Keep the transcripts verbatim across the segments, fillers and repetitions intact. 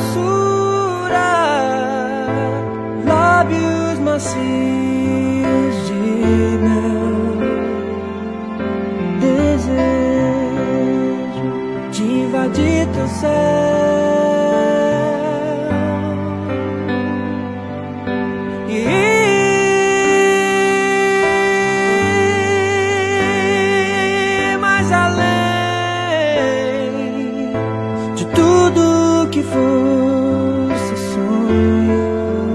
doçura, lábios macios de mel, desejo de invadir teu céu. Tudo que fosse sonho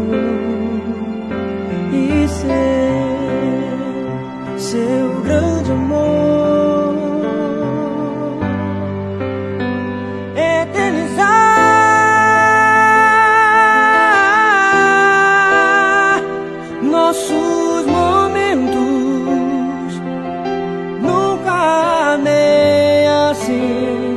e ser seu grande amor, eternizar nossos momentos. Nunca amei assim.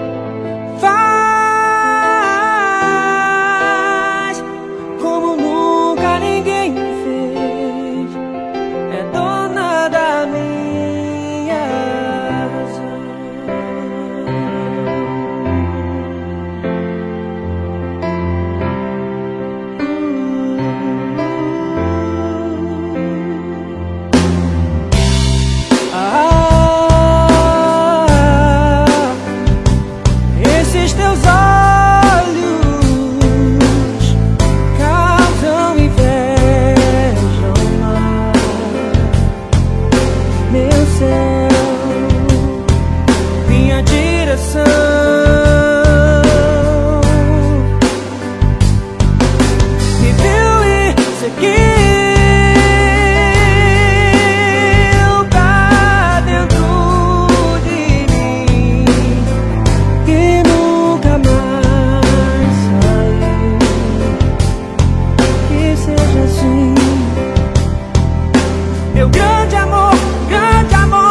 Minha direção, me viu e seguiu pra dentro de mim e nunca mais saiu. Que seja assim, meu grande amor, grande amor.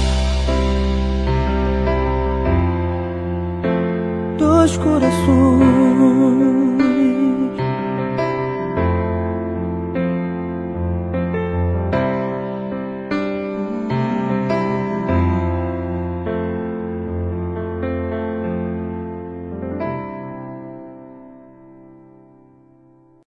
Dois corações